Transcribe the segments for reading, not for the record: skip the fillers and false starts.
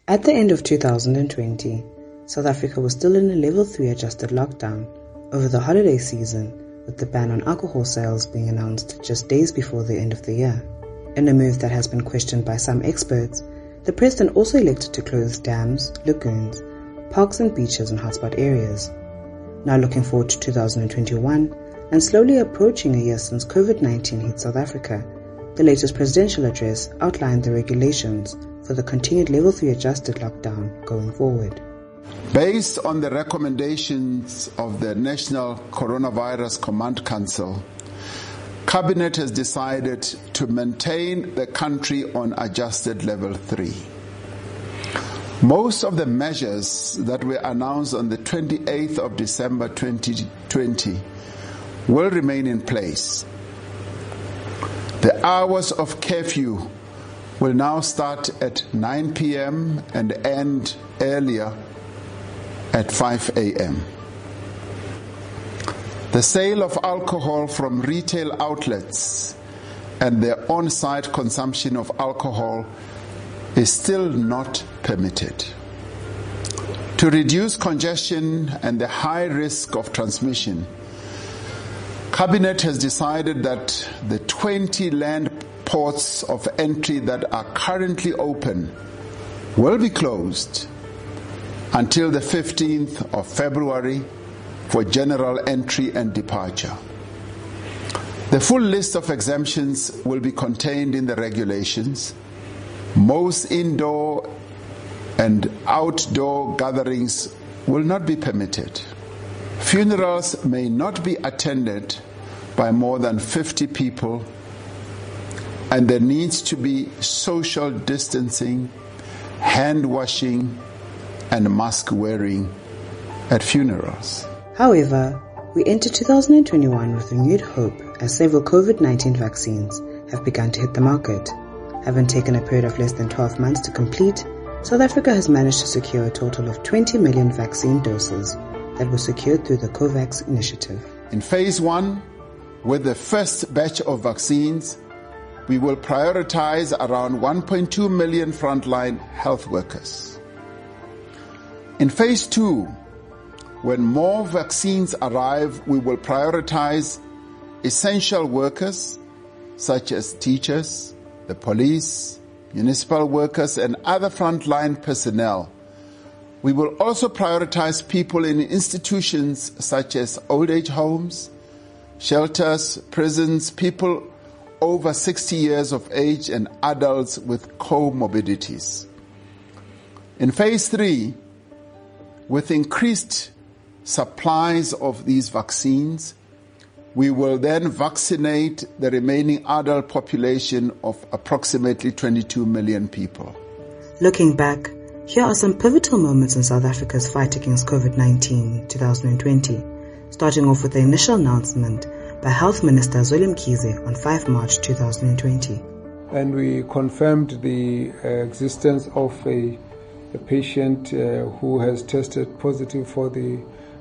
At the end of 2020, South Africa was still in a level 3 adjusted lockdown over the holiday season, with the ban on alcohol sales being announced just days before the end of the year. In a move that has been questioned by some experts, the president also elected to close dams, lagoons, parks and beaches in hotspot areas. Now looking forward to 2021 and slowly approaching a year since COVID-19 hit South Africa, the latest presidential address outlined the regulations for the continued level 3 adjusted lockdown going forward. Based on the recommendations of the National Coronavirus Command Council, Cabinet has decided to maintain the country on adjusted level 3. Most of the measures that were announced on the 28th of December 2020 will remain in place. The hours of curfew will now start at 9 p.m. and end earlier at 5 a.m. The sale of alcohol from retail outlets and their on-site consumption of alcohol is still not permitted. To reduce congestion and the high risk of transmission, Cabinet has decided that the 20 land ports of entry that are currently open will be closed until the 15th of February for general entry and departure. The full list of exemptions will be contained in the regulations. Most indoor and outdoor gatherings will not be permitted. Funerals may not be attended by more than 50 people, and there needs to be social distancing, hand washing, and mask wearing at funerals. However, we enter 2021 with renewed hope as several COVID-19 vaccines have begun to hit the market. Having taken a period of less than 12 months to complete, South Africa has managed to secure a total of 20 million vaccine doses that were secured through the COVAX initiative. In phase 1, with the first batch of vaccines, we will prioritize around 1.2 million frontline health workers. In phase 2, when more vaccines arrive, we will prioritize essential workers such as teachers, the police, municipal workers, and other frontline personnel. We will also prioritize people in institutions such as old age homes, shelters, prisons, people over 60 years of age, and adults with comorbidities. In phase 3, with increased supplies of these vaccines, we will then vaccinate the remaining adult population of approximately 22 million people. Looking back, here are some pivotal moments in South Africa's fight against COVID-19 in 2020, starting off with the initial announcement by Health Minister Zweli Mkhize on 5 March 2020. And we confirmed the existence of a patient who has tested positive for the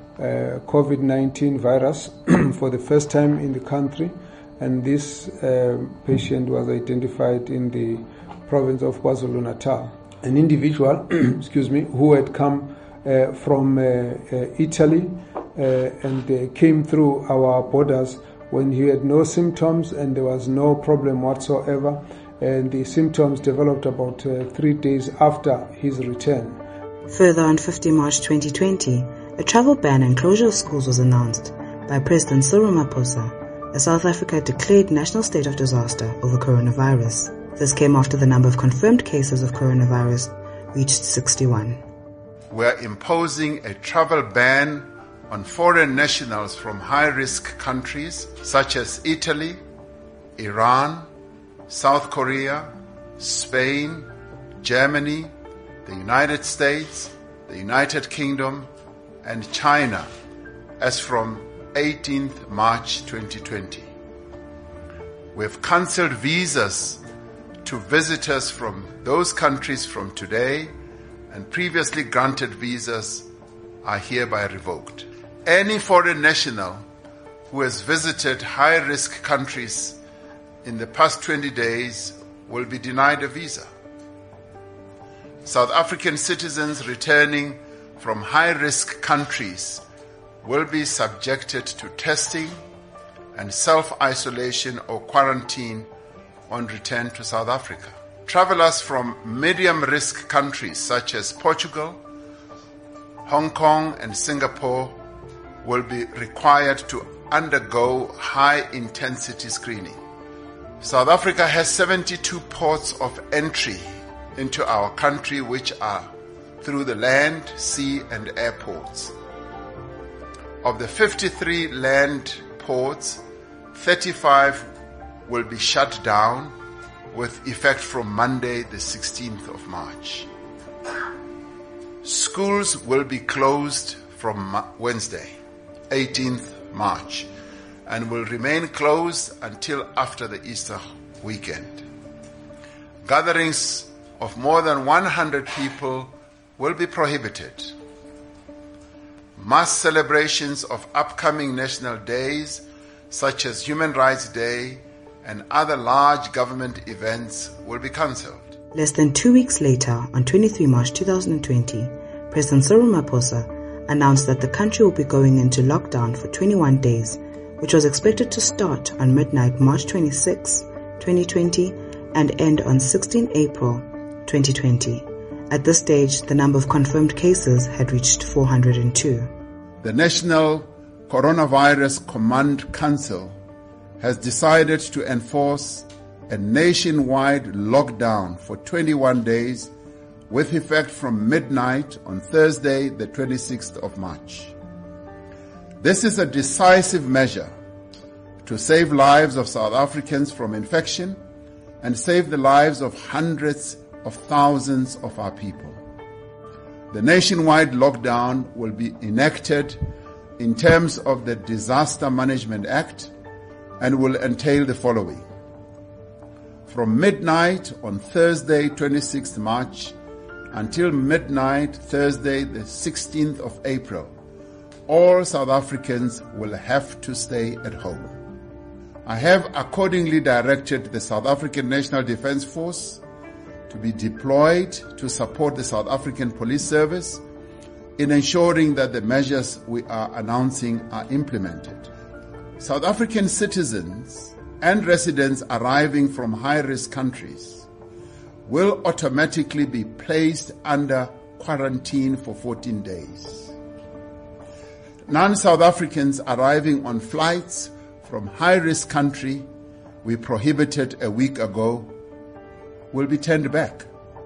COVID-19 virus for the first time in the country, and this patient was identified in the province of KwaZulu-Natal. An individual, who had come from Italy and came through our borders when he had no symptoms and there was no problem whatsoever, and the symptoms developed about 3 days after his return. Further, on 15 March 2020, a travel ban and closure of schools was announced by President Cyril Ramaphosa as South Africa declared national state of disaster over coronavirus. This came after the number of confirmed cases of coronavirus reached 61. We are imposing a travel ban on foreign nationals from high-risk countries such as Italy, Iran, South Korea, Spain, Germany, the United States, the United Kingdom, and China as from 18th March 2020. We have cancelled visas to visitors from those countries from today, and previously granted visas are hereby revoked. Any foreign national who has visited high-risk countries in the past 20 days will be denied a visa. South African citizens returning from high-risk countries will be subjected to testing and self-isolation or quarantine on return to South Africa. Travelers from medium-risk countries such as Portugal, Hong Kong and Singapore will be required to undergo high-intensity screening. South Africa has 72 ports of entry into our country, which are through the land, sea and airports. Of the 53 land ports, 35 will be shut down with effect from Monday the 16th of March. Schools will be closed from Wednesday, 18th March, and will remain closed until after the Easter weekend. Gatherings of more than 100 people will be prohibited. Mass celebrations of upcoming national days, such as Human Rights Day and other large government events, will be cancelled. Less than 2 weeks later, on 23 March 2020, President Cyril Ramaphosa announced that the country will be going into lockdown for 21 days, which was expected to start on midnight March 26, 2020 and end on 16 April 2020. At this stage, the number of confirmed cases had reached 402. The National Coronavirus Command Council has decided to enforce a nationwide lockdown for 21 days with effect from midnight on Thursday, the 26th of March. This is a decisive measure to save lives of South Africans from infection and save the lives of hundreds of thousands of our people. The nationwide lockdown will be enacted in terms of the Disaster Management Act and will entail the following. From midnight on Thursday, 26th March, until midnight Thursday, the 16th of April, all South Africans will have to stay at home. I have accordingly directed the South African National Defence Force to be deployed to support the South African Police Service in ensuring that the measures we are announcing are implemented. South African citizens and residents arriving from high-risk countries will automatically be placed under quarantine for 14 days. Non-South Africans arriving on flights from high-risk country we prohibited a week ago will be turned back.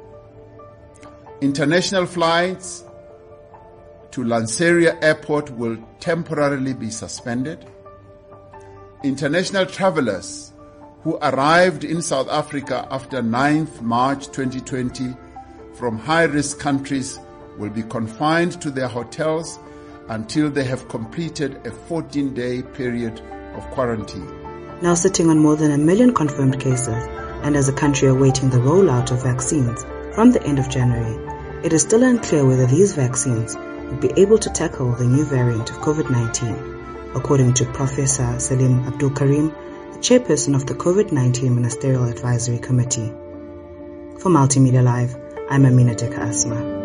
International flights to Lanseria Airport will temporarily be suspended. International travelers who arrived in South Africa after 9th March 2020 from high-risk countries will be confined to their hotels until they have completed a 14-day period of quarantine. Now sitting on more than 1 million confirmed cases, and as a country awaiting the rollout of vaccines from the end of January, it is still unclear whether these vaccines will be able to tackle the new variant of COVID-19, according to Professor Salim Abdul Karim, the chairperson of the COVID-19 Ministerial Advisory Committee. For Multimedia Live, I'm Amina Deka Asma.